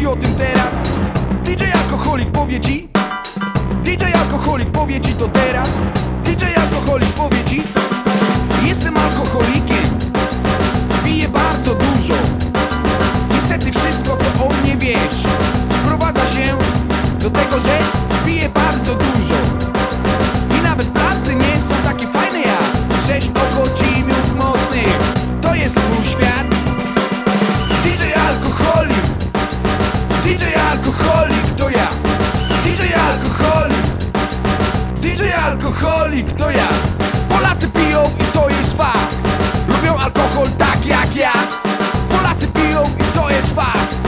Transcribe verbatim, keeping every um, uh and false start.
ci o tym teraz. D J Alkoholik powie ci, D J Alkoholik powie ci to teraz. D J Alkoholik powie ci: jestem alkoholikiem, piję bardzo dużo. Niestety wszystko, co o mnie wiesz, sprowadza się do tego, że piję bardzo dużo. I nawet planty nie są takie fajne jak sześć okocinów mocnych. To jest mój świat. D J Alkoholik, D J Alkoholik to ja. D J Alkoholik, D J Alkoholik to ja. Polacy piją i to jest fakt. Lubią alkohol tak jak ja. Polacy piją i to jest fakt.